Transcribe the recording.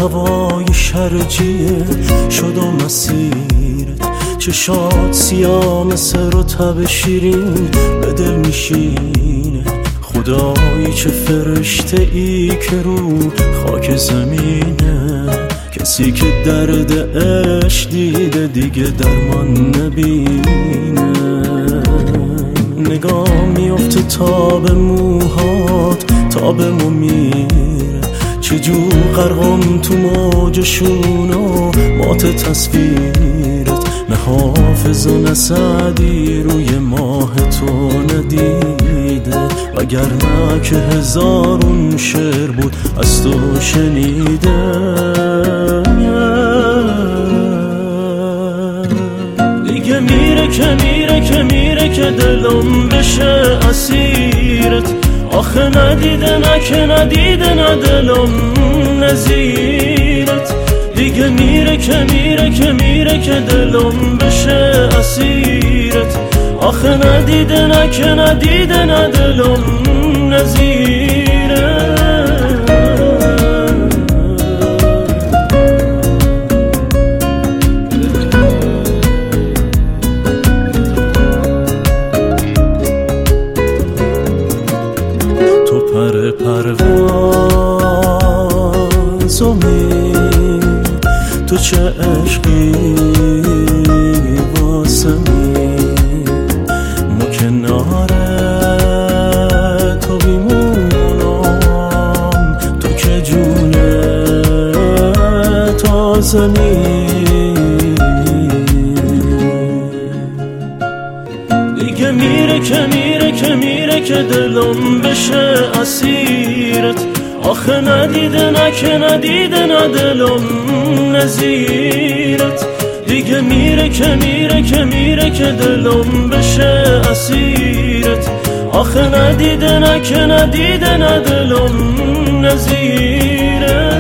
هوای شرجیه شدم اسیرت، چشات سیاه مثل رطب شیرین به دل میشینه. خدایی چه فرشته ای که رو خاک زمینه، کسی که درد عشق دیده دیگه درمان نبینه. نگاه میفته تا به موهات تا به مو میره، چجور غرقم تو موجشون و مات تصویرت. نه حافظ و نه سعدی روی ماه تو ندیده، وگرنه که هزارون شعر بود از تو شنیده. دیگه میره که میره که میره که دلم بشه اسیرت، آخه ندیده نه که ندیده نه دلم نظیرت. دیگه میره که میره که میره که دلم بشه اسیرت، آخه ندیده نه که ندیده نه دلم نظیرت. تو پر پروازمی، تو چه عشقی واسمی، ما کنار تو بیمونم، تو که جون تازمی. دیگه میره که میره که میره که دلم بشه اسیرت، آخه ندیده نه که ندیده نه دلم نظیرت. دیگه میره که میره که میره که دلم بشه اسیرت، آخه ندیده نه که ندیده نه دلم نظیرت.